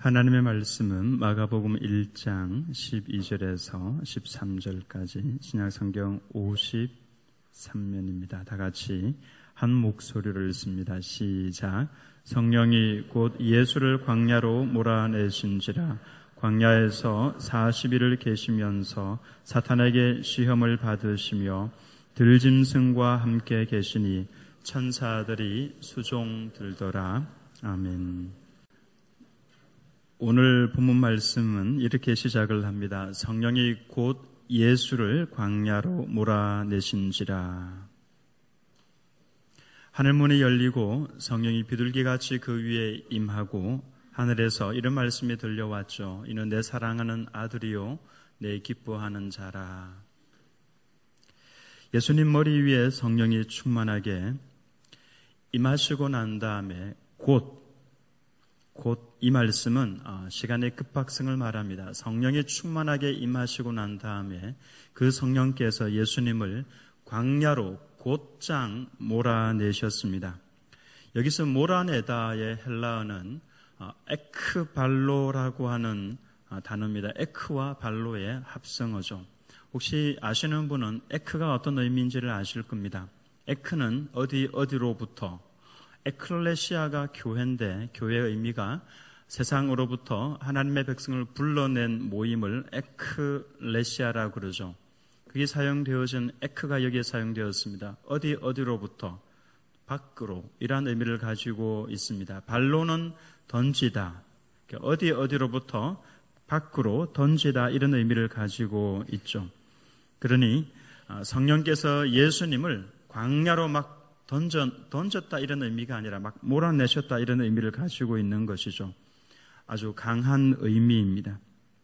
하나님의 말씀은 마가복음 1장 12절에서 13절까지 신약성경 53면입니다. 다 같이 한 목소리를 읽습니다. 시작. 성령이 곧 예수를 광야로 몰아내신지라. 광야에서 40일을 계시면서 사탄에게 시험을 받으시며 들짐승과 함께 계시니 천사들이 수종 들더라. 아멘. 오늘 본문 말씀은 이렇게 시작을 합니다. 성령이 곧 예수를 광야로 몰아내신지라. 하늘문이 열리고 성령이 비둘기같이 그 위에 임하고 하늘에서 이런 말씀이 들려왔죠. 이는 내 사랑하는 아들이요 내 기뻐하는 자라. 예수님 머리 위에 성령이 충만하게 임하시고 난 다음에 곧 이 말씀은 시간의 급박성을 말합니다. 성령이 충만하게 임하시고 난 다음에 그 성령께서 예수님을 광야로 곧장 몰아내셨습니다. 여기서 몰아내다의 헬라어는 에크발로라고 하는 단어입니다. 에크와 발로의 합성어죠. 혹시 아시는 분은 에크가 어떤 의미인지를 아실 겁니다. 에크는 어디로부터, 에클레시아가 교회인데 교회의 의미가 세상으로부터 하나님의 백성을 불러낸 모임을 에클레시아라고 그러죠. 그게 사용되어진 에크가 여기에 사용되었습니다. 어디로부터, 밖으로 이란 의미를 가지고 있습니다. 발로는 던지다, 어디로부터 밖으로 던지다 이런 의미를 가지고 있죠. 그러니 성령께서 예수님을 광야로 막 던졌다 이런 의미가 아니라 막 몰아내셨다 이런 의미를 가지고 있는 것이죠. 아주 강한 의미입니다.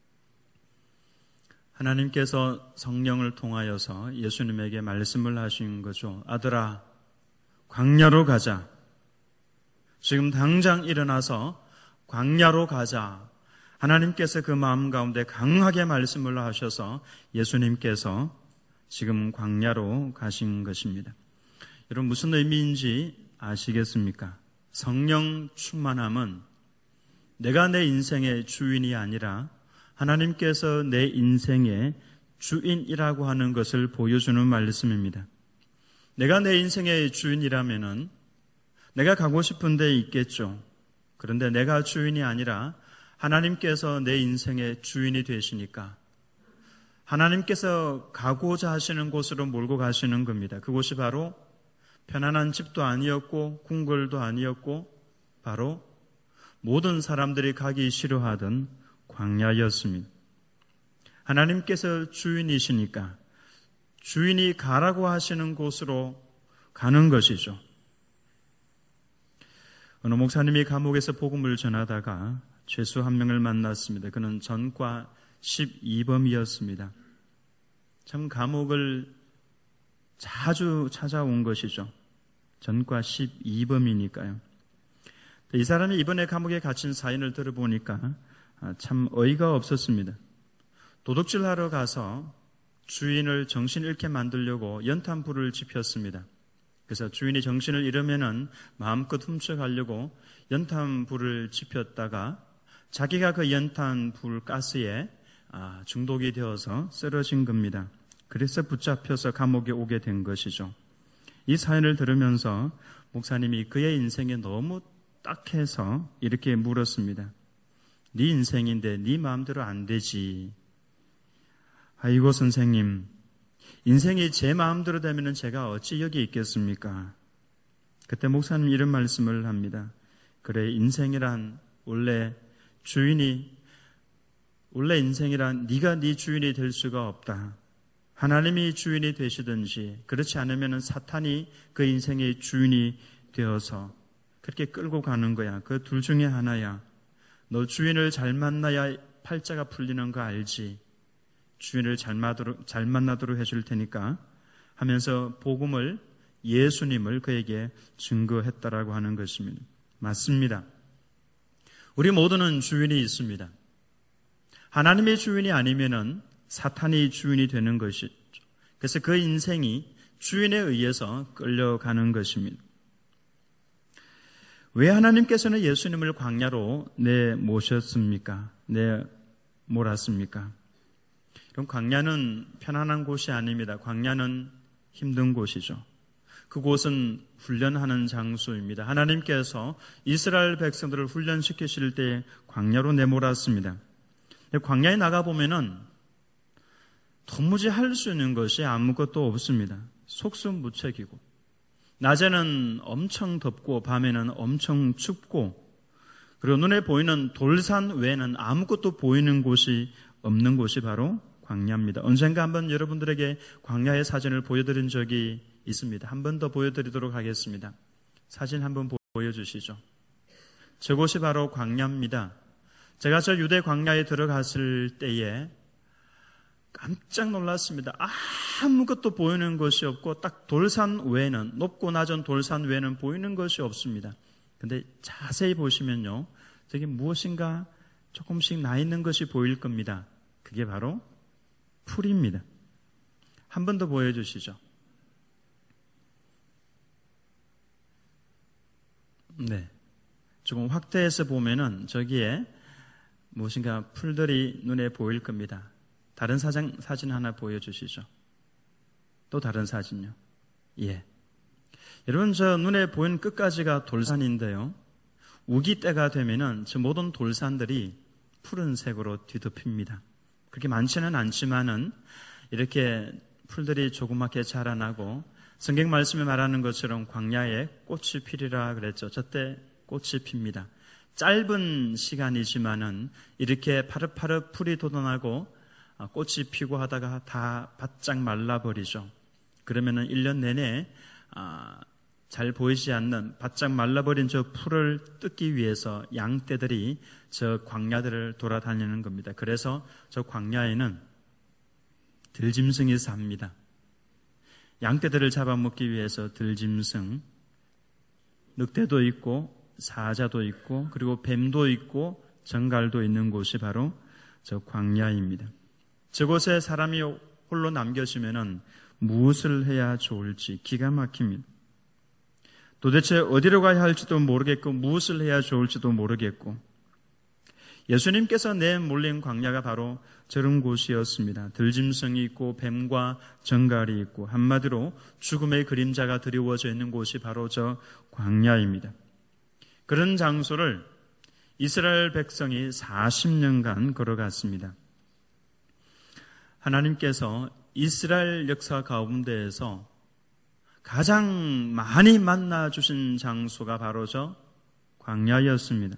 하나님께서 성령을 통하여서 예수님에게 말씀을 하신 거죠. 아들아, 광야로 가자. 지금 당장 일어나서 광야로 가자. 하나님께서 그 마음 가운데 강하게 말씀을 하셔서 예수님께서 지금 광야로 가신 것입니다. 여러분 무슨 의미인지 아시겠습니까? 성령 충만함은 내가 내 인생의 주인이 아니라 하나님께서 내 인생의 주인이라고 하는 것을 보여주는 말씀입니다. 내가 내 인생의 주인이라면은 내가 가고 싶은 데 있겠죠. 그런데 내가 주인이 아니라 하나님께서 내 인생의 주인이 되시니까 하나님께서 가고자 하시는 곳으로 몰고 가시는 겁니다. 그곳이 바로 편안한 집도 아니었고 궁궐도 아니었고 바로 모든 사람들이 가기 싫어하던 광야였습니다. 하나님께서 주인이시니까 주인이 가라고 하시는 곳으로 가는 것이죠. 어느 목사님이 감옥에서 복음을 전하다가 죄수 한 명을 만났습니다. 그는 전과 12범이었습니다. 참 감옥을 자주 찾아온 것이죠. 전과 12범이니까요. 이 사람이 이번에 감옥에 갇힌 사연을 들어보니까 참 어이가 없었습니다. 도둑질하러 가서 주인을 정신 잃게 만들려고 연탄불을 지폈습니다. 그래서 주인이 정신을 잃으면은 마음껏 훔쳐가려고 연탄불을 지폈다가 자기가 그 연탄불 가스에 중독이 되어서 쓰러진 겁니다. 그래서 붙잡혀서 감옥에 오게 된 것이죠. 이 사연을 들으면서 목사님이 그의 인생에 너무 딱해서 이렇게 물었습니다. 네 인생인데 네 마음대로 안 되지. 아이고 선생님, 인생이 제 마음대로 되면 제가 어찌 여기 있겠습니까? 그때 목사님 이런 말씀을 합니다. 그래, 인생이란 원래 인생이란 네가 네 주인이 될 수가 없다. 하나님이 주인이 되시든지 그렇지 않으면 사탄이 그 인생의 주인이 되어서 그렇게 끌고 가는 거야. 그 둘 중에 하나야. 너 주인을 잘 만나야 팔자가 풀리는 거 알지? 주인을 잘 만나도록 해줄 테니까 하면서 복음을, 예수님을 그에게 증거했다라고 하는 것입니다. 맞습니다. 우리 모두는 주인이 있습니다. 하나님의 주인이 아니면은 사탄이 주인이 되는 것이죠. 그래서 그 인생이 주인에 의해서 끌려가는 것입니다. 왜 하나님께서는 예수님을 광야로 내모셨습니까? 내몰았습니까? 그럼 광야는 편안한 곳이 아닙니다. 광야는 힘든 곳이죠. 그곳은 훈련하는 장소입니다. 하나님께서 이스라엘 백성들을 훈련시키실 때 광야로 내몰았습니다. 광야에 나가보면은 도무지 할 수 있는 것이 아무것도 없습니다. 속수무책이고, 낮에는 엄청 덥고 밤에는 엄청 춥고, 그리고 눈에 보이는 돌산 외에는 아무것도 보이는 곳이 없는 곳이 바로 광야입니다. 언젠가 한번 여러분들에게 광야의 사진을 보여드린 적이 있습니다. 한 번 더 보여드리도록 하겠습니다. 사진 한번 보여주시죠. 저곳이 바로 광야입니다. 제가 저 유대 광야에 들어갔을 때에 깜짝 놀랐습니다. 아무것도 보이는 것이 없고 딱 돌산 외에는, 높고 낮은 돌산 외에는 보이는 것이 없습니다. 근데 자세히 보시면요, 저기 무엇인가 조금씩 나 있는 것이 보일 겁니다. 그게 바로 풀입니다. 한 번 더 보여주시죠. 네, 조금 확대해서 보면은 저기에 무엇인가 풀들이 눈에 보일 겁니다. 다른 사진 하나 보여주시죠. 또 다른 사진요. 예. 여러분, 저 눈에 보이는 끝까지가 돌산인데요. 우기 때가 되면은 저 모든 돌산들이 푸른색으로 뒤덮입니다. 그렇게 많지는 않지만은 이렇게 풀들이 조그맣게 자라나고, 성경 말씀에 말하는 것처럼 광야에 꽃이 피리라 그랬죠. 저때 꽃이 핍니다. 짧은 시간이지만은 이렇게 파릇파릇 풀이 돋아나고 꽃이 피고 하다가 다 바짝 말라버리죠. 그러면은 1년 내내 잘 보이지 않는 바짝 말라버린 저 풀을 뜯기 위해서 양떼들이 저 광야들을 돌아다니는 겁니다. 그래서 저 광야에는 들짐승이 삽니다. 양떼들을 잡아먹기 위해서 들짐승, 늑대도 있고 사자도 있고 그리고 뱀도 있고 정갈도 있는 곳이 바로 저 광야입니다. 저곳에 사람이 홀로 남겨지면은 무엇을 해야 좋을지 기가 막힙니다. 도대체 어디로 가야 할지도 모르겠고 무엇을 해야 좋을지도 모르겠고, 예수님께서 내몰린 광야가 바로 저런 곳이었습니다. 들짐승이 있고 뱀과 정갈이 있고, 한마디로 죽음의 그림자가 드리워져 있는 곳이 바로 저 광야입니다. 그런 장소를 이스라엘 백성이 40년간 걸어갔습니다. 하나님께서 이스라엘 역사 가운데에서 가장 많이 만나주신 장소가 바로 저 광야였습니다.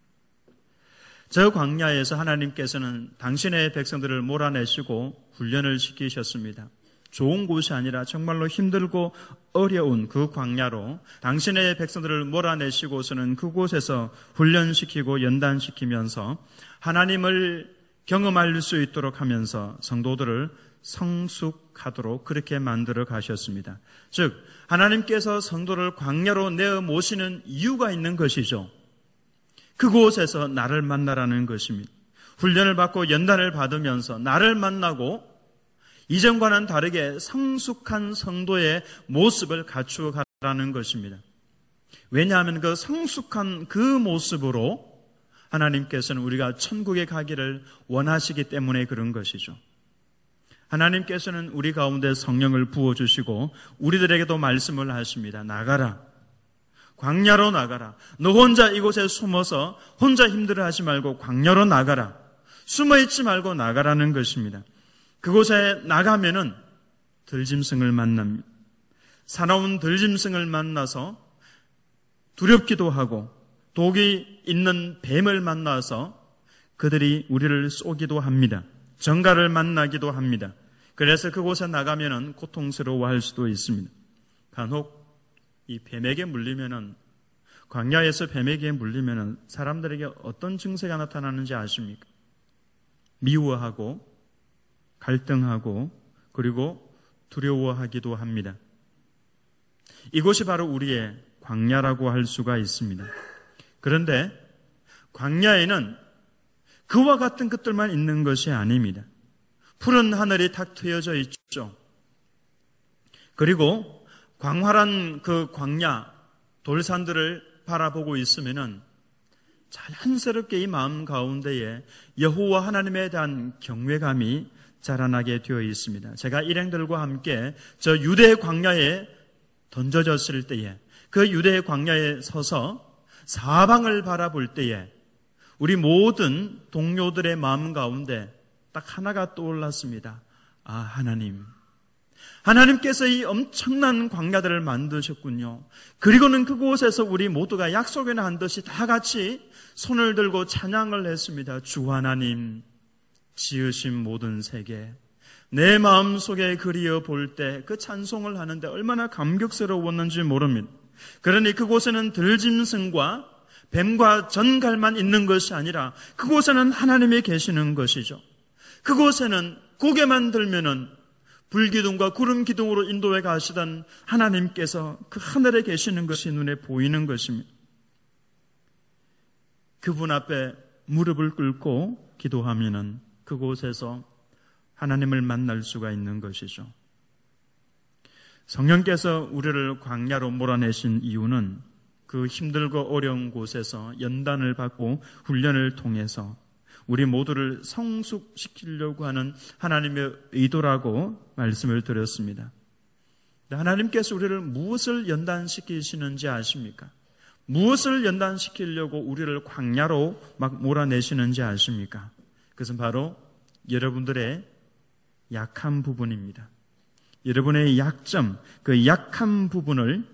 저 광야에서 하나님께서는 당신의 백성들을 몰아내시고 훈련을 시키셨습니다. 좋은 곳이 아니라 정말로 힘들고 어려운 그 광야로 당신의 백성들을 몰아내시고서는 그곳에서 훈련시키고 연단시키면서 하나님을 경험할 수 있도록 하면서 성도들을 성숙하도록 그렇게 만들어 가셨습니다. 즉 하나님께서 성도를 광야로 내어 모시는 이유가 있는 것이죠. 그곳에서 나를 만나라는 것입니다. 훈련을 받고 연단을 받으면서 나를 만나고 이전과는 다르게 성숙한 성도의 모습을 갖추어 가라는 것입니다. 왜냐하면 그 성숙한 그 모습으로 하나님께서는 우리가 천국에 가기를 원하시기 때문에 그런 것이죠. 하나님께서는 우리 가운데 성령을 부어주시고 우리들에게도 말씀을 하십니다. 나가라. 광야로 나가라. 너 혼자 이곳에 숨어서 혼자 힘들어하지 말고 광야로 나가라. 숨어있지 말고 나가라는 것입니다. 그곳에 나가면은 들짐승을 만납니다. 사나운 들짐승을 만나서 두렵기도 하고 독이 있는 뱀을 만나서 그들이 우리를 쏘기도 합니다. 정갈을 만나기도 합니다. 그래서 그곳에 나가면은 고통스러워할 수도 있습니다. 간혹 이 뱀에게 물리면은, 광야에서 뱀에게 물리면은 사람들에게 어떤 증세가 나타나는지 아십니까? 미워하고 갈등하고 그리고 두려워하기도 합니다. 이곳이 바로 우리의 광야라고 할 수가 있습니다. 그런데 광야에는 그와 같은 것들만 있는 것이 아닙니다. 푸른 하늘이 탁 트여져 있죠. 그리고 광활한 그 광야, 돌산들을 바라보고 있으면은 자연스럽게 이 마음 가운데에 여호와 하나님에 대한 경외감이 자라나게 되어 있습니다. 제가 일행들과 함께 저 유대 광야에 던져졌을 때에, 그 유대 광야에 서서 사방을 바라볼 때에 우리 모든 동료들의 마음 가운데 딱 하나가 떠올랐습니다. 아, 하나님께서 이 엄청난 광야들을 만드셨군요. 그리고는 그곳에서 우리 모두가 약속이나 한 듯이 다 같이 손을 들고 찬양을 했습니다. 주 하나님, 지으신 모든 세계, 내 마음속에 그리어 볼 때 그 찬송을 하는데 얼마나 감격스러웠는지 모릅니다. 그러니 그곳에는 들짐승과 뱀과 전갈만 있는 것이 아니라 그곳에는 하나님이 계시는 것이죠. 그곳에는 고개만 들면은 불기둥과 구름 기둥으로 인도해 가시던 하나님께서 그 하늘에 계시는 것이 눈에 보이는 것입니다. 그분 앞에 무릎을 꿇고 기도하면은 그곳에서 하나님을 만날 수가 있는 것이죠. 성령께서 우리를 광야로 몰아내신 이유는 그 힘들고 어려운 곳에서 연단을 받고 훈련을 통해서 우리 모두를 성숙시키려고 하는 하나님의 의도라고 말씀을 드렸습니다. 하나님께서 우리를 무엇을 연단시키시는지 아십니까? 무엇을 연단시키려고 우리를 광야로 막 몰아내시는지 아십니까? 그것은 바로 여러분들의 약한 부분입니다. 여러분의 약점, 그 약한 부분을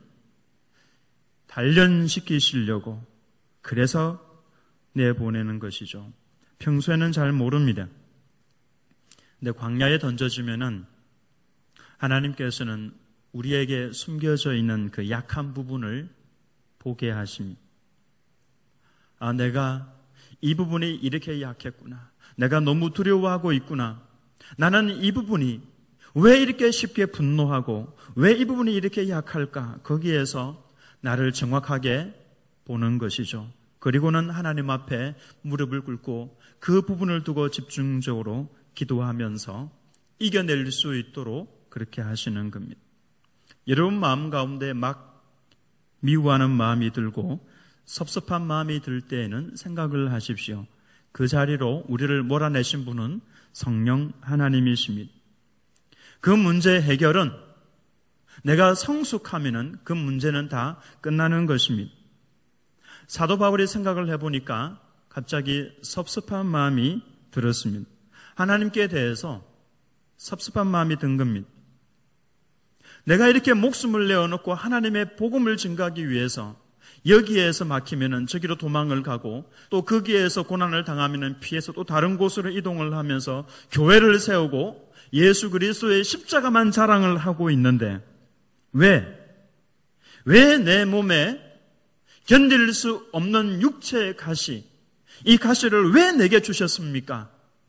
단련시키시려고 그래서 내보내는 것이죠. 평소에는 잘 모릅니다. 근데 광야에 던져지면은 하나님께서는 우리에게 숨겨져 있는 그 약한 부분을 보게 하십니다. 아, 내가 이 부분이 이렇게 약했구나. 내가 너무 두려워하고 있구나. 나는 이 부분이 왜 이렇게 쉽게 분노하고 왜 이 부분이 이렇게 약할까? 거기에서 나를 정확하게 보는 것이죠. 그리고는 하나님 앞에 무릎을 꿇고 그 부분을 두고 집중적으로 기도하면서 이겨낼 수 있도록 그렇게 하시는 겁니다. 여러분 마음 가운데 막 미워하는 마음이 들고 섭섭한 마음이 들 때에는 생각을 하십시오. 그 자리로 우리를 몰아내신 분은 성령 하나님이십니다. 그 문제 해결은 내가 성숙하면은 그 문제는 다 끝나는 것입니다. 사도 바울이 생각을 해보니까 갑자기 섭섭한 마음이 들었습니다. 하나님께 대해서 섭섭한 마음이 든 겁니다. 내가 이렇게 목숨을 내어놓고 하나님의 복음을 증거하기 위해서 여기에서 막히면은 저기로 도망을 가고 또 거기에서 고난을 당하면은 피해서 또 다른 곳으로 이동을 하면서 교회를 세우고 예수 그리스도의 십자가만 자랑을 하고 있는데 왜 내 몸에 견딜 수 없는 육체의 가시, 이 가시를 왜 내게 주셨습니까?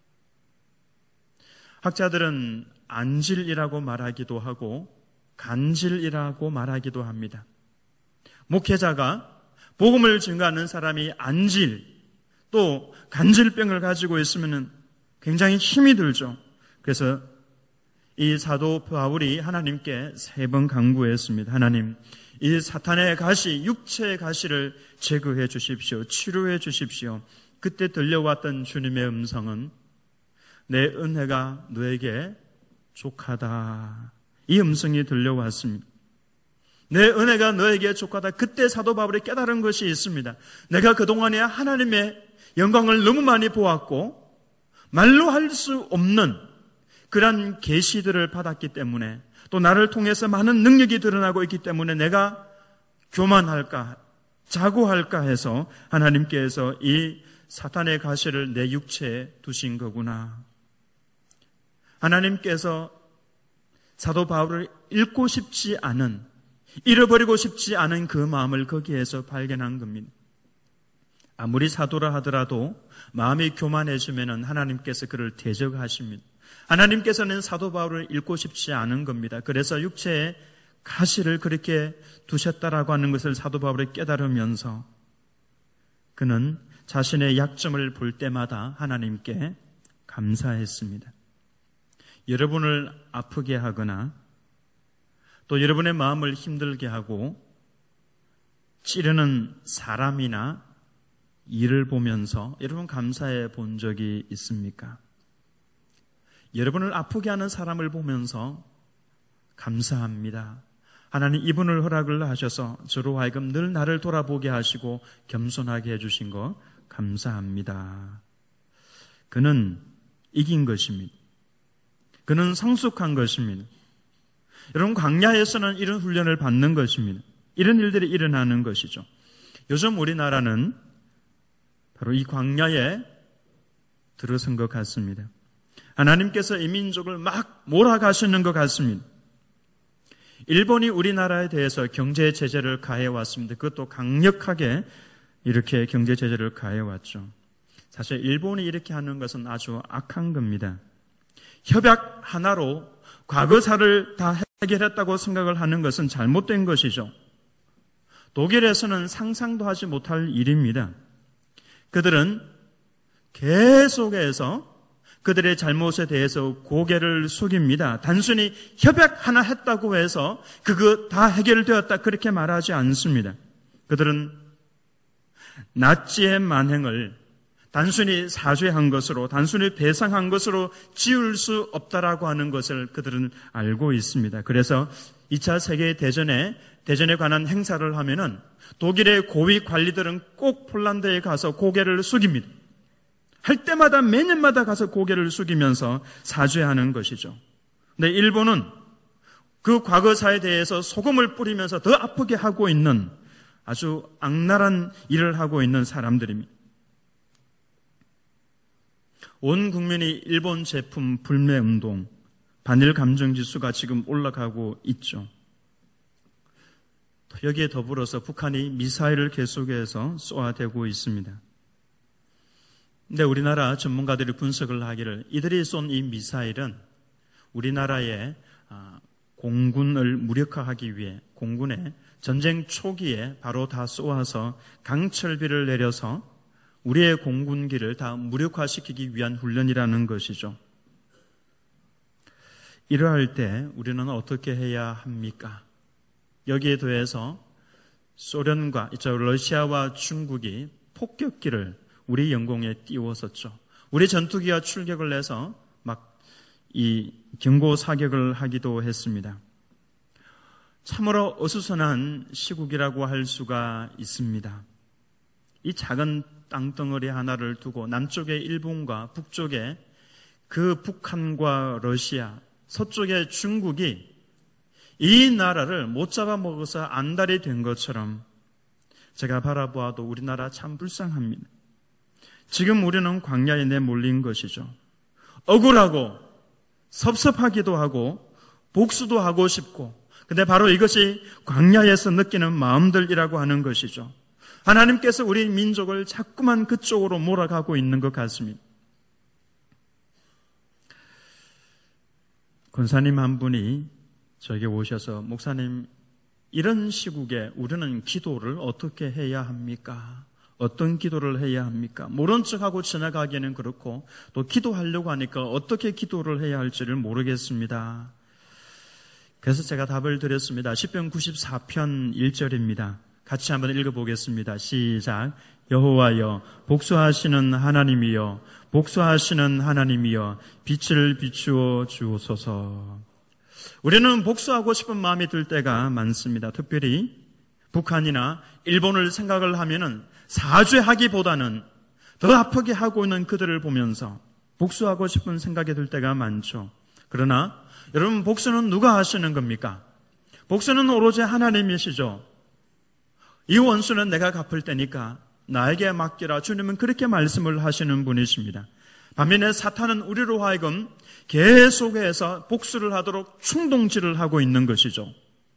학자들은 안질이라고 말하기도 하고 간질이라고 말하기도 합니다. 목회자가 복음을 증거하는 사람이 안질 또 간질병을 가지고 있으면 굉장히 힘이 들죠. 그래서 이 사도 바울이 하나님께 3번 간구했습니다. 하나님, 이 사탄의 가시, 육체의 가시를 제거해 주십시오. 치료해 주십시오. 그때 들려왔던 주님의 음성은 내 은혜가 너에게 족하다. 이 음성이 들려왔습니다. 내 은혜가 너에게 족하다. 그때 사도 바울이 깨달은 것이 있습니다. 내가 그동안에 하나님의 영광을 너무 많이 보았고 말로 할 수 없는 그런 계시들을 받았기 때문에 또 나를 통해서 많은 능력이 드러나고 있기 때문에 내가 교만할까 자고할까 해서 하나님께서 이 사탄의 가시를 내 육체에 두신 거구나. 하나님께서 사도 바울을 잃고 싶지 않은, 잃어버리고 싶지 않은 그 마음을 거기에서 발견한 겁니다. 아무리 사도라 하더라도 마음이 교만해지면 하나님께서 그를 대적하십니다. 하나님께서는 사도 바울을 잃고 싶지 않은 겁니다. 그래서 육체에 가시를 그렇게 두셨다라고 하는 것을 사도 바울이 깨달으면서 그는 자신의 약점을 볼 때마다 하나님께 감사했습니다. 여러분을 아프게 하거나 또 여러분의 마음을 힘들게 하고 찌르는 사람이나 일을 보면서 여러분 감사해 본 적이 있습니까? 여러분을 아프게 하는 사람을 보면서 감사합니다. 하나님 이분을 허락을 하셔서 저로 하여금 늘 나를 돌아보게 하시고 겸손하게 해주신 거 감사합니다. 그는 이긴 것입니다. 그는 성숙한 것입니다. 여러분 광야에서는 이런 훈련을 받는 것입니다. 이런 일들이 일어나는 것이죠. 요즘 우리나라는 바로 이 광야에 들어선 것 같습니다. 하나님께서 이 민족을 막 몰아가시는 것 같습니다. 일본이 우리나라에 대해서 경제 제재를 가해왔습니다. 그것도 강력하게 이렇게 경제 제재를 가해왔죠. 사실 일본이 이렇게 하는 것은 아주 악한 겁니다. 협약 하나로 과거사를 다 해결했다고 생각을 하는 것은 잘못된 것이죠. 독일에서는 상상도 하지 못할 일입니다. 그들은 계속해서 그들의 잘못에 대해서 고개를 숙입니다. 단순히 협약 하나 했다고 해서 그거 다 해결되었다 그렇게 말하지 않습니다. 그들은 나치의 만행을 단순히 사죄한 것으로, 단순히 배상한 것으로 지울 수 없다라고 하는 것을 그들은 알고 있습니다. 그래서 2차 세계대전에 관한 행사를 하면은 독일의 고위 관리들은 꼭 폴란드에 가서 고개를 숙입니다. 할 때마다 매년마다 가서 고개를 숙이면서 사죄하는 것이죠. 근데 일본은 그 과거사에 대해서 소금을 뿌리면서 더 아프게 하고 있는 아주 악랄한 일을 하고 있는 사람들입니다. 온 국민이 일본 제품 불매 운동, 반일 감정 지수가 지금 올라가고 있죠. 여기에 더불어서 북한이 미사일을 계속해서 쏘아대고 있습니다. 근데 우리나라 전문가들이 분석을 하기를 이들이 쏜 이 미사일은 우리나라의 공군을 무력화하기 위해 공군의 전쟁 초기에 바로 다 쏘아서 강철비를 내려서 우리의 공군기를 다 무력화시키기 위한 훈련이라는 것이죠. 이러할 때 우리는 어떻게 해야 합니까? 여기에 더해서 소련과 러시아와 중국이 폭격기를 우리 영공에 띄웠었죠. 우리 전투기가 출격을 해서 막 이 경고 사격을 하기도 했습니다. 참으로 어수선한 시국이라고 할 수가 있습니다. 이 작은 땅덩어리 하나를 두고 남쪽에 일본과 북쪽에 그 북한과 러시아, 서쪽에 중국이 이 나라를 못 잡아먹어서 안달이 된 것처럼 제가 바라보아도 우리나라 참 불쌍합니다. 지금 우리는 광야에 내몰린 것이죠. 억울하고 섭섭하기도 하고 복수도 하고 싶고, 근데 바로 이것이 광야에서 느끼는 마음들이라고 하는 것이죠. 하나님께서 우리 민족을 자꾸만 그쪽으로 몰아가고 있는 것 같습니다. 권사님 한 분이 저에게 오셔서 목사님, 이런 시국에 우리는 기도를 어떻게 해야 합니까? 어떤 기도를 해야 합니까? 모른 척하고 지나가기에는 그렇고 또 기도하려고 하니까 어떻게 기도를 해야 할지를 모르겠습니다. 그래서 제가 답을 드렸습니다. 시편 94편 1절입니다. 같이 한번 읽어보겠습니다. 시작. 여호와여, 복수하시는 하나님이여, 복수하시는 하나님이여, 빛을 비추어 주옵소서. 우리는 복수하고 싶은 마음이 들 때가 많습니다. 특별히 북한이나 일본을 생각을 하면은 사죄하기보다는 더 아프게 하고 있는 그들을 보면서 복수하고 싶은 생각이 들 때가 많죠. 그러나 여러분, 복수는 누가 하시는 겁니까? 복수는 오로지 하나님이시죠. 이 원수는 내가 갚을 테니까 나에게 맡기라. 주님은 그렇게 말씀을 하시는 분이십니다. 반면에 사탄은 우리로 하여금 계속해서 복수를 하도록 충동질을 하고 있는 것이죠.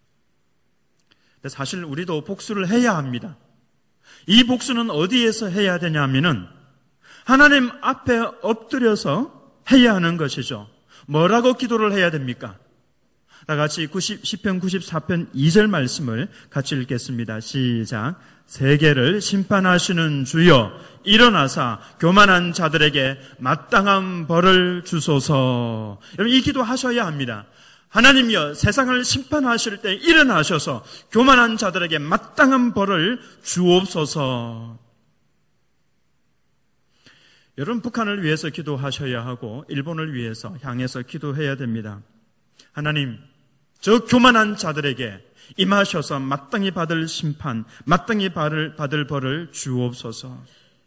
사실 우리도 복수를 해야 합니다. 이 복수는 어디에서 해야 되냐 하면은 하나님 앞에 엎드려서 해야 하는 것이죠. 뭐라고 기도를 해야 됩니까? 다 같이 시편 94편 2절 말씀을 같이 읽겠습니다. 시작. 세계를 심판하시는 주여, 일어나사 교만한 자들에게 마땅한 벌을 주소서. 여러분, 이 기도 하셔야 합니다. 하나님이여 세상을 심판하실 때 일어나셔서 교만한 자들에게 마땅한 벌을 주옵소서. 여러분, 북한을 위해서 기도하셔야 하고 일본을 위해서 향해서 기도해야 됩니다. 하나님, 저 교만한 자들에게 임하셔서 마땅히 받을 심판, 마땅히 받을 벌을 주옵소서.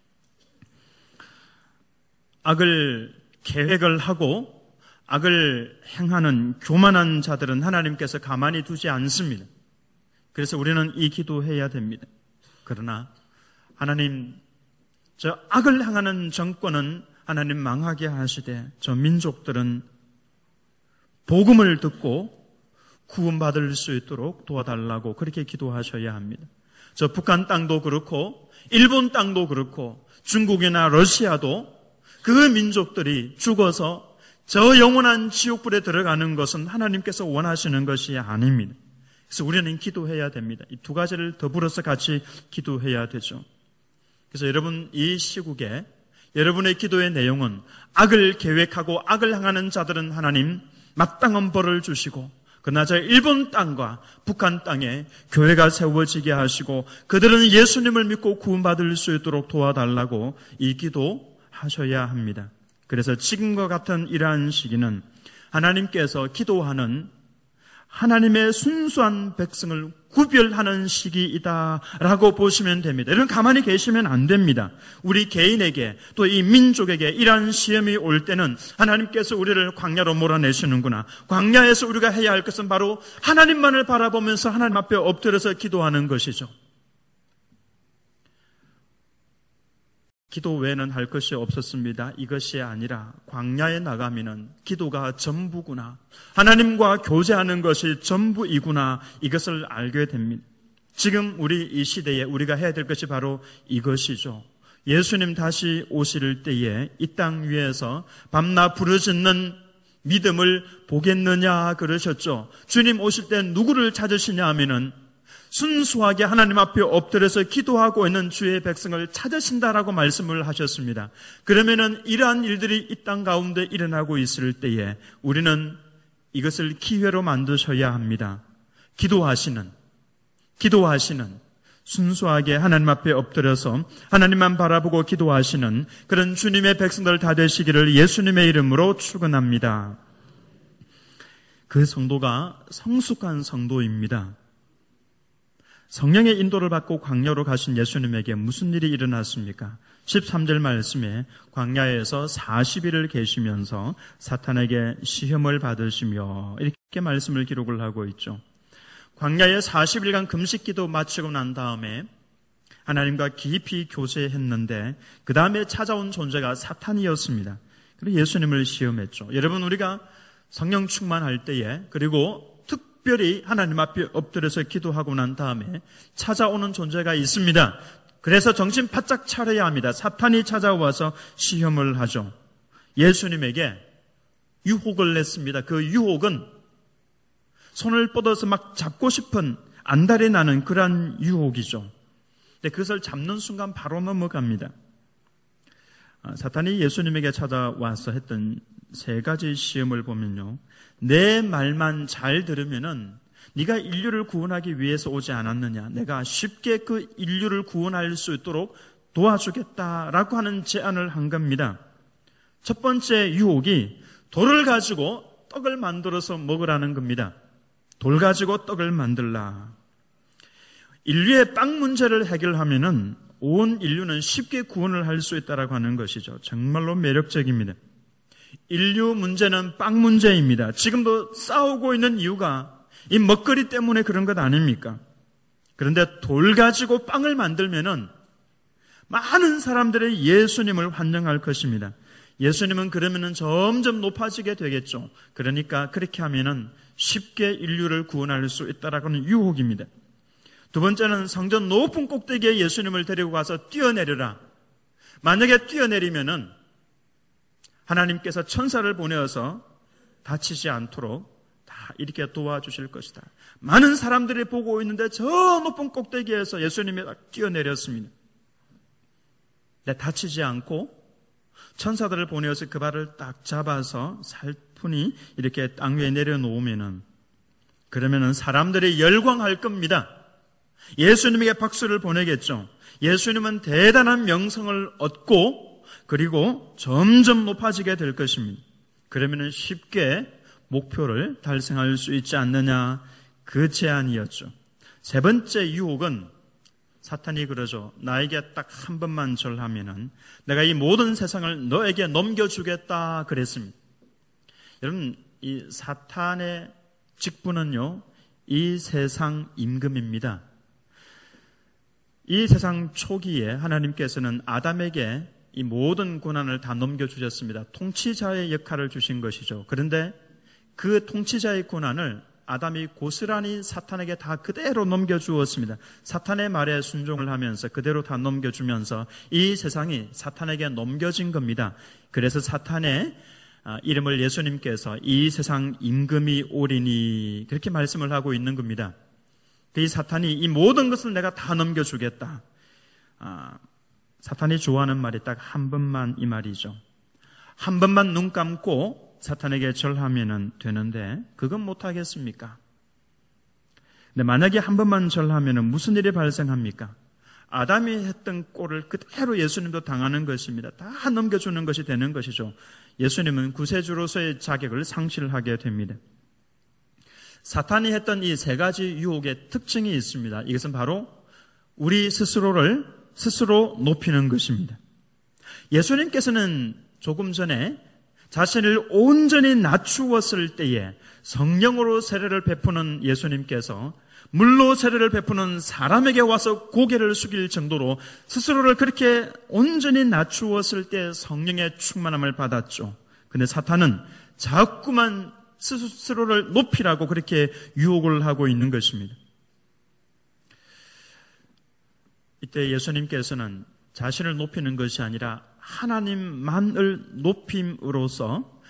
악을 계획을 하고 악을 행하는 교만한 자들은 하나님께서 가만히 두지 않습니다. 그래서 우리는 이 기도해야 됩니다. 그러나 하나님, 저 악을 행하는 정권은 하나님 망하게 하시되 저 민족들은 복음을 듣고 구원받을 수 있도록 도와달라고 그렇게 기도하셔야 합니다. 저 북한 땅도 그렇고 일본 땅도 그렇고 중국이나 러시아도 그 민족들이 죽어서 저 영원한 지옥불에 들어가는 것은 하나님께서 원하시는 것이 아닙니다. 그래서 우리는 기도해야 됩니다. 이 두 가지를 더불어서 같이 기도해야 되죠. 그래서 여러분, 이 시국에 여러분의 기도의 내용은 악을 계획하고 악을 행하는 자들은 하나님 마땅한 벌을 주시고, 그러나 저 일본 땅과 북한 땅에 교회가 세워지게 하시고 그들은 예수님을 믿고 구원받을 수 있도록 도와달라고 이 기도하셔야 합니다. 그래서 지금과 같은 이러한 시기는 하나님께서 기도하는 하나님의 순수한 백성을 구별하는 시기이다라고 보시면 됩니다. 여러분, 가만히 계시면 안 됩니다. 우리 개인에게 또 이 민족에게 이러한 시험이 올 때는 하나님께서 우리를 광야로 몰아내시는구나. 광야에서 우리가 해야 할 것은 바로 하나님만을 바라보면서 하나님 앞에 엎드려서 기도하는 것이죠. 기도 외에는 할 것이 없었습니다. 이것이 아니라 광야에 나가면은 기도가 전부구나. 하나님과 교제하는 것이 전부이구나. 이것을 알게 됩니다. 지금 우리 이 시대에 우리가 해야 될 것이 바로 이것이죠. 예수님 다시 오실 때에 이 땅 위에서 밤낮 부르짖는 믿음을 보겠느냐 그러셨죠. 주님 오실 때 누구를 찾으시냐 하면은 순수하게 하나님 앞에 엎드려서 기도하고 있는 주의 백성을 찾으신다라고 말씀을 하셨습니다. 그러면은 이러한 일들이 이 땅 가운데 일어나고 있을 때에 우리는 이것을 기회로 만드셔야 합니다. 기도하시는 순수하게 하나님 앞에 엎드려서 하나님만 바라보고 기도하시는 그런 주님의 백성들 다 되시기를 예수님의 이름으로 축원합니다. 그 성도가 성숙한 성도입니다. 성령의 인도를 받고 광야로 가신 예수님에게 무슨 일이 일어났습니까? 13절 말씀에 광야에서 40일을 계시면서 사탄에게 시험을 받으시며 이렇게 말씀을 기록을 하고 있죠. 광야에 40일간 금식기도 마치고 난 다음에 하나님과 깊이 교제했는데 그 다음에 찾아온 존재가 사탄이었습니다. 그리고 예수님을 시험했죠. 여러분, 우리가 성령 충만할 때에 그리고 특별히 하나님 앞에 엎드려서 기도하고 난 다음에 찾아오는 존재가 있습니다. 그래서 정신 바짝 차려야 합니다. 사탄이 찾아와서 시험을 하죠. 예수님에게 유혹을 냈습니다. 그 유혹은 손을 뻗어서 막 잡고 싶은 안달이 나는 그러한 유혹이죠. 근데 그것을 잡는 순간 바로 넘어갑니다. 사탄이 예수님에게 찾아와서 했던 세 가지 시험을 보면요, 내 말만 잘 들으면은 네가 인류를 구원하기 위해서 오지 않았느냐, 내가 쉽게 그 인류를 구원할 수 있도록 도와주겠다라고 하는 제안을 한 겁니다. 첫 번째 유혹이 돌을 가지고 떡을 만들어서 먹으라는 겁니다. 돌 가지고 떡을 만들라. 인류의 빵 문제를 해결하면은 온 인류는 쉽게 구원을 할 수 있다라고 하는 것이죠. 정말로 매력적입니다. 인류 문제는 빵 문제입니다. 지금도 싸우고 있는 이유가 이 먹거리 때문에 그런 것 아닙니까? 그런데 돌 가지고 빵을 만들면은 많은 사람들이 예수님을 환영할 것입니다. 예수님은 그러면은 점점 높아지게 되겠죠. 그러니까 그렇게 하면은 쉽게 인류를 구원할 수 있다라고 하는 유혹입니다. 두 번째는 성전 높은 꼭대기에 예수님을 데리고 가서 뛰어내려라. 만약에 뛰어내리면은 하나님께서 천사를 보내어서 다치지 않도록 다 이렇게 도와주실 것이다. 많은 사람들이 보고 있는데 저 높은 꼭대기에서 예수님이 딱 뛰어내렸습니다. 근데 다치지 않고 천사들을 보내어서 그 발을 딱 잡아서 풍분히 이렇게 땅 위에 내려놓으면은, 그러면은 사람들이 열광할 겁니다. 예수님에게 박수를 보내겠죠. 예수님은 대단한 명성을 얻고 그리고 점점 높아지게 될 것입니다. 그러면은 쉽게 목표를 달성할 수 있지 않느냐, 그 제안이었죠. 세 번째 유혹은 사탄이 그러죠. 나에게 딱 한 번만 절하면은 내가 이 모든 세상을 너에게 넘겨주겠다 그랬습니다. 여러분, 이 사탄의 직분은요, 이 세상 임금입니다. 이 세상 초기에 하나님께서는 아담에게 이 모든 고난을 다 넘겨주셨습니다. 통치자의 역할을 주신 것이죠. 그런데 그 통치자의 고난을 아담이 고스란히 사탄에게 다 그대로 넘겨주었습니다. 사탄의 말에 순종을 하면서 그대로 다 넘겨주면서 이 세상이 사탄에게 넘겨진 겁니다. 그래서 사탄의 이름을 예수님께서 이 세상 임금이 오리니 그렇게 말씀을 하고 있는 겁니다. 이 사탄이 이 모든 것을 내가 다 넘겨주겠다. 사탄이 좋아하는 말이 딱 한 번만 이 말이죠. 한 번만 눈 감고 사탄에게 절하면 되는데 그건 못하겠습니까? 근데 만약에 한 번만 절하면 무슨 일이 발생합니까? 아담이 했던 꼴을 그대로 예수님도 당하는 것입니다. 다 넘겨주는 것이 되는 것이죠. 예수님은 구세주로서의 자격을 상실하게 됩니다. 사탄이 했던 이 세 가지 유혹의 특징이 있습니다. 이것은 바로 우리 스스로를 스스로 높이는 것입니다. 예수님께서는 조금 전에 자신을 온전히 낮추었을 때에 성령으로 세례를 베푸는 예수님께서 물로 세례를 베푸는 사람에게 와서 고개를 숙일 정도로 스스로를 그렇게 온전히 낮추었을 때 성령의 충만함을 받았죠. 근데 사탄은 자꾸만 스스로를 높이라고 그렇게 유혹을 하고 있는 것입니다. 이때 예수님께서는 자신을 높이는 것이 아니라 하나님만을 높임으로써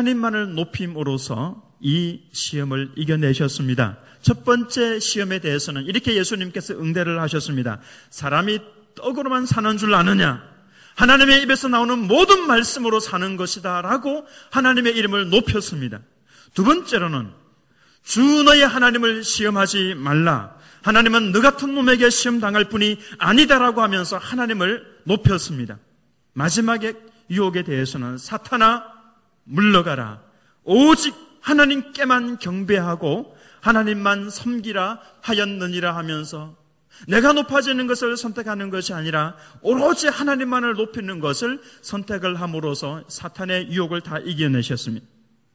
이 시험을 이겨내셨습니다. 첫 번째 시험에 대해서는 이렇게 예수님께서 응대를 하셨습니다. 사람이 떡으로만 사는 줄 아느냐? 하나님의 입에서 나오는 모든 말씀으로 사는 것이다 라고 하나님의 이름을 높였습니다. 두 번째로는 주 너의 하나님을 시험하지 말라. 하나님은 너 같은 놈에게 시험당할 뿐이 아니다라고 하면서 하나님을 높였습니다. 마지막에 유혹에 대해서는 사탄아 물러가라. 오직 하나님께만 경배하고 하나님만 섬기라 하였느니라 하면서 내가 높아지는 것을 선택하는 것이 아니라 오로지 하나님만을 높이는 것을 선택을 함으로써 사탄의 유혹을 다 이겨내셨습니다.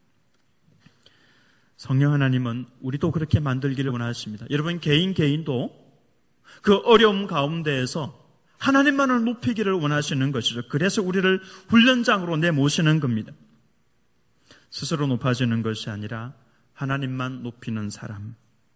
성령 하나님은 우리도 그렇게 만들기를 원하십니다. 여러분 개인도 그 어려움 가운데에서 하나님만을 높이기를 원하시는 것이죠. 그래서 우리를 훈련장으로 내모시는 겁니다. 스스로 높아지는 것이 아니라 하나님만 높이는 사람.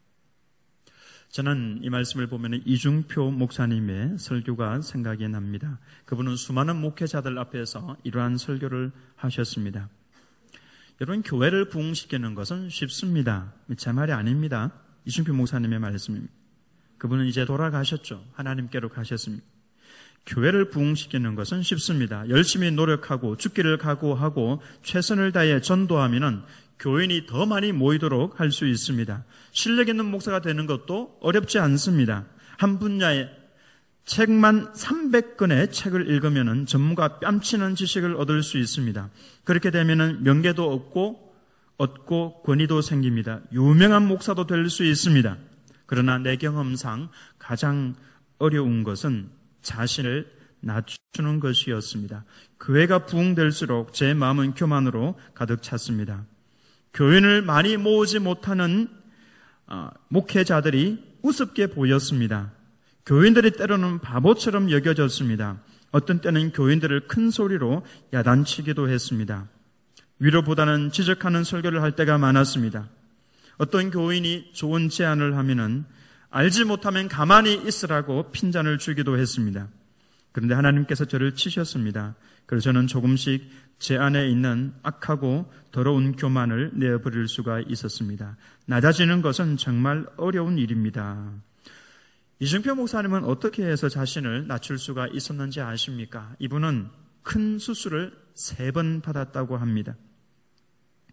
저는 이 말씀을 보면 이중표 목사님의 설교가 생각이 납니다. 그분은 수많은 목회자들 앞에서 이러한 설교를 하셨습니다. 여러분 교회를 부흥시키는 것은 쉽습니다. 제 말이 아닙니다. 이중표 목사님의 말씀입니다. 그분은 이제 돌아가셨죠. 하나님께로 가셨습니다. 교회를 부흥시키는 것은 쉽습니다. 열심히 노력하고 죽기를 각오하고 최선을 다해 전도하면은 교인이 더 많이 모이도록 할 수 있습니다. 실력 있는 목사가 되는 것도 어렵지 않습니다. 한 분야에 책만 300권의 책을 읽으면은 전문가 뺨치는 지식을 얻을 수 있습니다. 그렇게 되면은 명예도 얻고 권위도 생깁니다. 유명한 목사도 될 수 있습니다. 그러나 내 경험상 가장 어려운 것은 자신을 낮추는 것이었습니다. 교회가 부흥될수록 제 마음은 교만으로 가득 찼습니다. 교인을 많이 모으지 못하는 목회자들이 우습게 보였습니다. 교인들이 때로는 바보처럼 여겨졌습니다. 어떤 때는 교인들을 큰 소리로 야단치기도 했습니다. 위로보다는 지적하는 설교를 할 때가 많았습니다. 어떤 교인이 좋은 제안을 하면은 알지 못하면 가만히 있으라고 핀잔을 주기도 했습니다. 그런데 하나님께서 저를 치셨습니다. 그래서 저는 조금씩 제 안에 있는 악하고 더러운 교만을 내어버릴 수가 있었습니다. 낮아지는 것은 정말 어려운 일입니다. 이중표 목사님은 어떻게 해서 자신을 낮출 수가 있었는지 아십니까? 이분은 큰 수술을 3번 받았다고 합니다.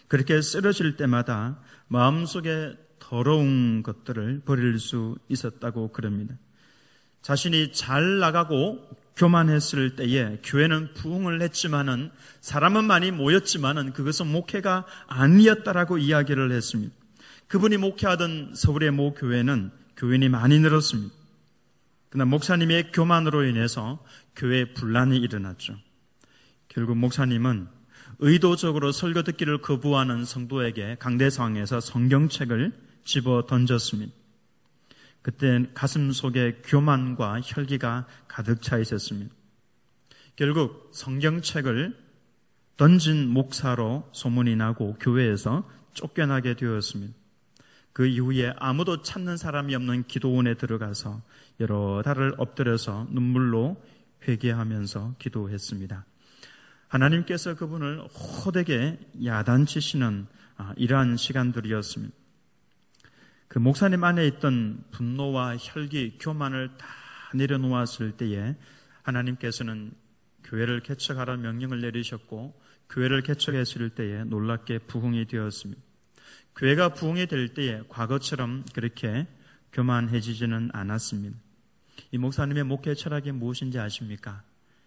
그렇게 쓰러질 때마다 마음속에 더러운 것들을 버릴 수 있었다고 그럽니다. 자신이 잘 나가고 교만했을 때에 교회는 부흥을 했지만은 사람은 많이 모였지만은 그것은 목회가 아니었다라고 이야기를 했습니다. 그분이 목회하던 서울의 모 교회는 교인이 많이 늘었습니다. 그러나 목사님의 교만으로 인해서 교회에 분란이 일어났죠. 결국 목사님은 의도적으로 설교 듣기를 거부하는 성도에게 강대상에서 성경책을 집어 던졌습니다. 그때 가슴 속에 교만과 혈기가 가득 차 있었습니다. 결국 성경책을 던진 목사로 소문이 나고 교회에서 쫓겨나게 되었습니다. 그 이후에 아무도 찾는 사람이 없는 기도원에 들어가서 여러 달을 엎드려서 눈물로 회개하면서 기도했습니다. 하나님께서 그분을 호되게 야단치시는 이러한 시간들이었습니다. 그 목사님 안에 있던 분노와 혈기, 교만을 다 내려놓았을 때에 하나님께서는 교회를 개척하라 명령을 내리셨고 교회를 개척했을 때에 놀랍게 부흥이 되었습니다. 교회가 부흥이 될 때에 과거처럼 그렇게 교만해지지는 않았습니다. 이 목사님의 목회 철학이 무엇인지 아십니까?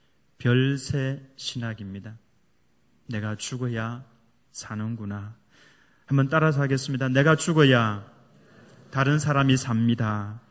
별세 신학입니다. 내가 죽어야 사는구나. 한번 따라서 하겠습니다. 내가 죽어야 다른 사람이 삽니다.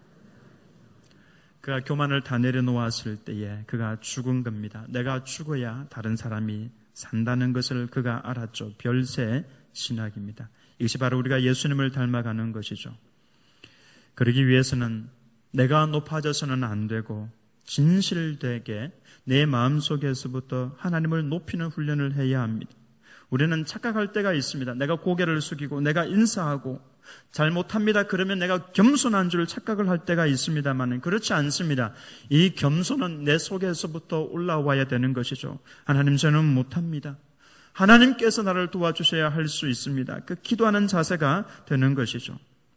그가 교만을 다 내려놓았을 때에 그가 죽은 겁니다. 내가 죽어야 다른 사람이 산다는 것을 그가 알았죠. 별세 신학입니다. 이것이 바로 우리가 예수님을 닮아가는 것이죠. 그러기 위해서는 내가 높아져서는 안 되고 진실되게 내 마음속에서부터 하나님을 높이는 훈련을 해야 합니다. 우리는 착각할 때가 있습니다. 내가 고개를 숙이고 내가 인사하고 잘못합니다. 그러면 내가 겸손한 줄 착각을 할 때가 있습니다만 그렇지 않습니다. 이 겸손은 내 속에서부터 올라와야 되는 것이죠. 하나님, 저는 못합니다. 하나님께서 나를 도와주셔야 할 수 있습니다. 그 기도하는 자세가 되는 것이죠.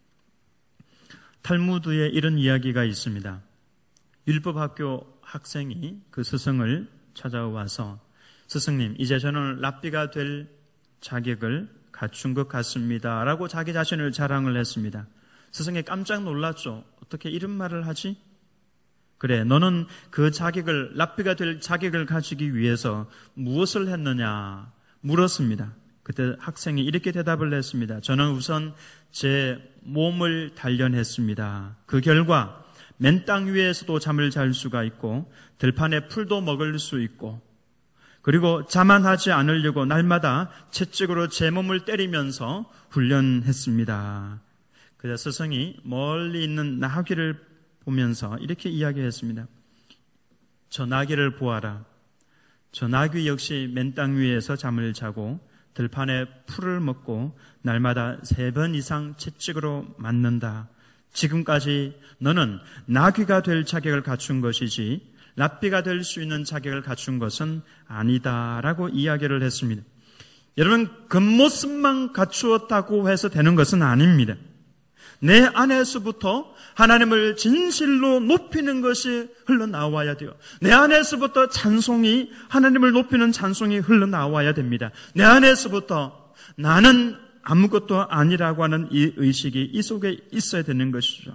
탈무드에 이런 이야기가 있습니다. 율법학교 학생이 그 스승을 찾아와서 스승님, 이제 저는 랍비가 될 자격을 갖춘 것 같습니다 라고 자기 자신을 자랑을 했습니다. 스승이 깜짝 놀랐죠. 어떻게 이런 말을 하지? 그래, 너는 그 자격을, 랍비가 될 자격을 가지기 위해서 무엇을 했느냐 물었습니다. 그때 학생이 이렇게 대답을 했습니다. 저는 우선 제 몸을 단련했습니다. 그 결과 맨 땅 위에서도 잠을 잘 수가 있고 들판에 풀도 먹을 수 있고 그리고 자만하지 않으려고 날마다 채찍으로 제 몸을 때리면서 훈련했습니다. 그래서 스승이 멀리 있는 나귀를 보면서 이렇게 이야기했습니다. 저 나귀를 보아라. 저 나귀 역시 맨 땅 위에서 잠을 자고 들판에 풀을 먹고 날마다 3번 이상 채찍으로 맞는다. 지금까지 너는 나귀가 될 자격을 갖춘 것이지 랍비가 될 수 있는 자격을 갖춘 것은 아니다라고 이야기를 했습니다. 여러분, 겉모습만 갖추었다고 해서 되는 것은 아닙니다. 내 안에서부터 하나님을 진실로 높이는 것이 흘러나와야 돼요. 내 안에서부터 찬송이, 하나님을 높이는 찬송이 흘러나와야 됩니다. 내 안에서부터 나는 아무것도 아니라고 하는 이 의식이 이 속에 있어야 되는 것이죠.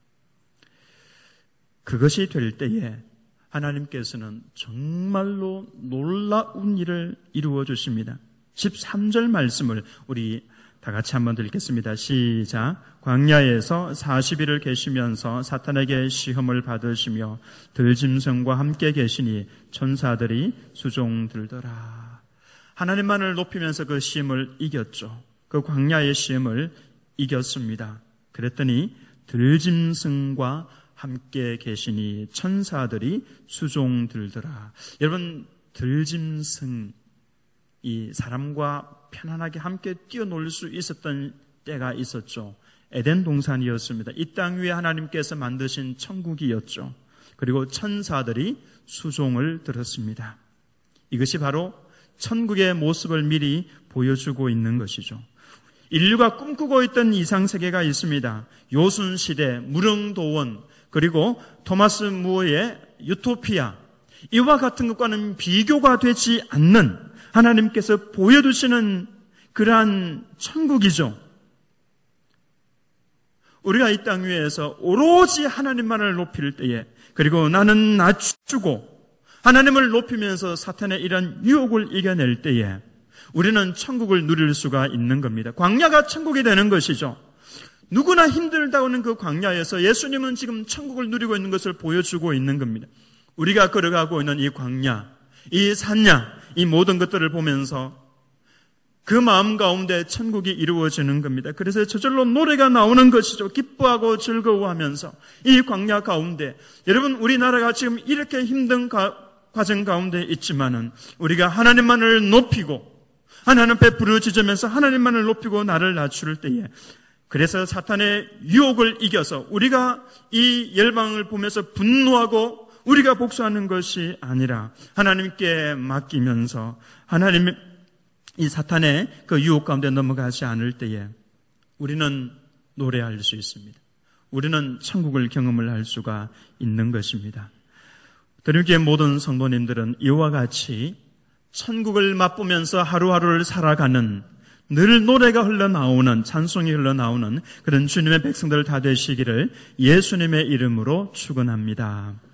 그것이 될 때에 하나님께서는 정말로 놀라운 일을 이루어 주십니다. 13절 말씀을 우리 다 같이 한번 읽겠습니다. 시작. 광야에서 40일을 계시면서 사탄에게 시험을 받으시며 들짐승과 함께 계시니 천사들이 수종들더라. 하나님만을 높이면서 그 시험을 이겼죠. 그 광야의 시험을 이겼습니다. 그랬더니 들짐승과 함께 계시니 천사들이 수종들더라. 여러분, 들짐승, 이 사람과 편안하게 함께 뛰어놀 수 있었던 때가 있었죠. 에덴 동산이었습니다. 이 땅 위에 하나님께서 만드신 천국이었죠. 그리고 천사들이 수종을 들었습니다. 이것이 바로 천국의 모습을 미리 보여주고 있는 것이죠. 인류가 꿈꾸고 있던 이상세계가 있습니다. 요순시대, 무릉도원, 그리고 토마스 무어의 유토피아, 이와 같은 것과는 비교가 되지 않는 하나님께서 보여주시는 그러한 천국이죠. 우리가 이 땅 위에서 오로지 하나님만을 높일 때에, 그리고 나는 낮추고 하나님을 높이면서 사탄의 이런 유혹을 이겨낼 때에 우리는 천국을 누릴 수가 있는 겁니다. 광야가 천국이 되는 것이죠. 누구나 힘들다고 하는 그 광야에서 예수님은 지금 천국을 누리고 있는 것을 보여주고 있는 겁니다. 우리가 걸어가고 있는 이 광야, 이 산야, 이 모든 것들을 보면서 그 마음 가운데 천국이 이루어지는 겁니다. 그래서 저절로 노래가 나오는 것이죠. 기뻐하고 즐거워하면서 이 광야 가운데, 여러분, 우리나라가 지금 이렇게 힘든 과정 가운데 있지만은 우리가 하나님만을 높이고 하나님 앞에 부르짖으면서 하나님만을 높이고 나를 낮출 때에, 그래서 사탄의 유혹을 이겨서 우리가 이 열방을 보면서 분노하고 우리가 복수하는 것이 아니라 하나님께 맡기면서 하나님의 이 사탄의 그 유혹 가운데 넘어가지 않을 때에 우리는 노래할 수 있습니다. 우리는 천국을 경험을 할 수가 있는 것입니다. 드림교회 모든 성도님들은 이와 같이 천국을 맛보면서 하루하루를 살아가는, 늘 노래가 흘러나오는, 찬송이 흘러나오는 그런 주님의 백성들 다 되시기를 예수님의 이름으로 축원합니다.